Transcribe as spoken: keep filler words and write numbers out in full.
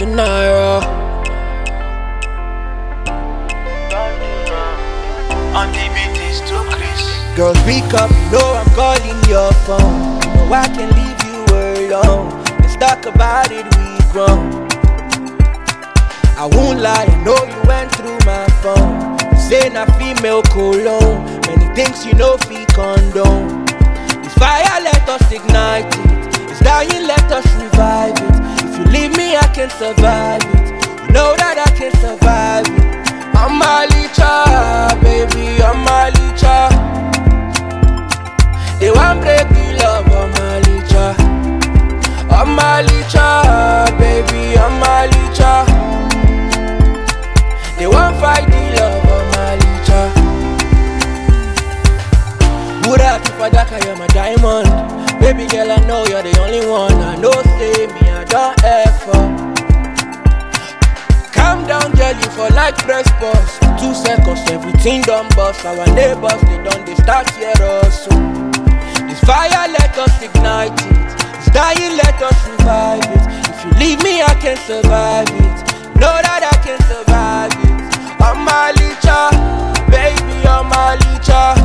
the naira. On the beat is too Chris. Girl, speak up, you know I'm calling your phone. You know I can leave you alone. Let's talk about it, we grown. I won't lie, I know you went through my phone. You say na female cologne. Many things you know fi condone. It's fire, let us ignite it. It's dying, let us revive it. If you leave me, I can survive it. You know that I can survive it. I'm a licha, baby, I'm a licha. They want break the love, I'm a licha. I'm a licha, baby, I'm a licha. They want fight the love, I'm a licha. Woulda if I daka, you're my diamond. Baby girl, I know you're the only one. I know, say me, I don't ever. Calm down, girl, you for like press pause. Two seconds, everything done bust. Our neighbors, they done, they start hear us. So this fire, let us ignite it. It's dying, let us revive it. If you leave me, I can survive it. Know that I can survive it. I'm a licha, baby, I'm a licha.